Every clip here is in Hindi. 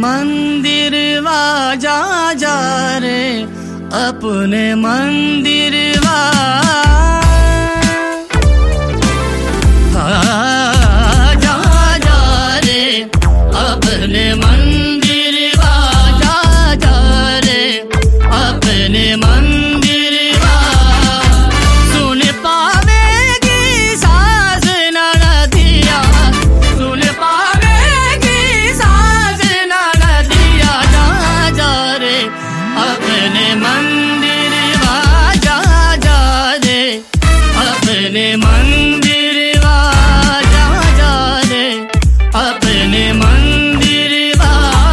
मंदिर वा जा जा रे अपने मंदिर वा जा जा रे अपने मंदिर वा जा जा रे अपने मंदिर वा सुन पावेगी सास ननदिया सुन पावेगी सास ननदिया जा जा रे अपने मंदिर वा जा जा रे अपने मंदिर वा जा जा रे अपने मंदिर वा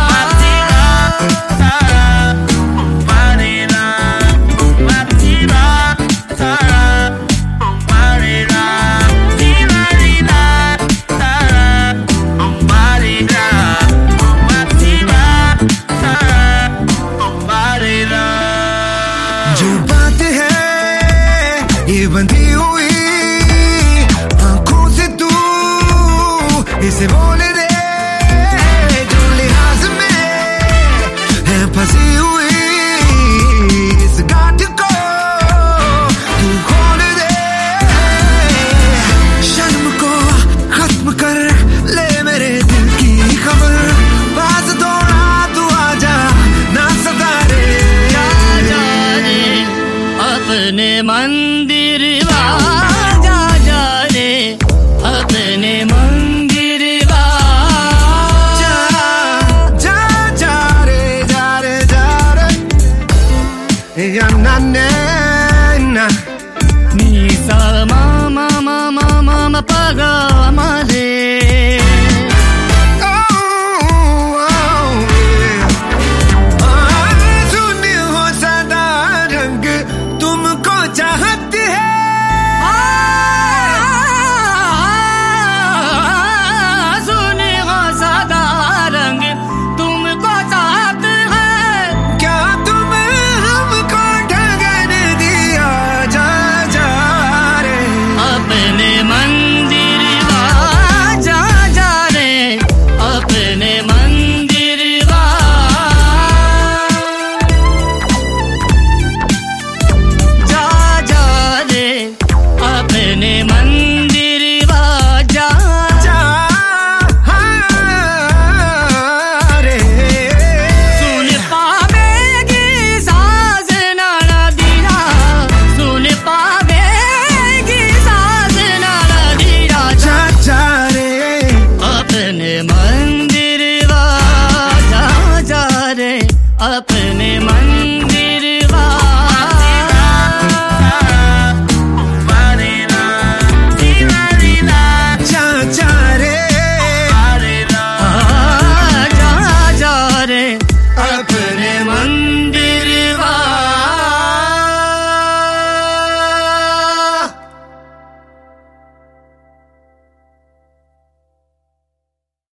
जो बात है ये बंधी हुई आंखों से तू इसे बोल दे जो लिहाज में है फंसी हुई इस गांठ को तू खोल दे शर्म को खत्म कर ले मेरे दिल की खबर पास थोड़ा तू आजा ना सता रे अपने मंदिर वा जा जा रे अपने मंदिर वा जा जा जा रे जा रे जा रे या ना ना ना नी सा मा मा मा मा मा मा पा गा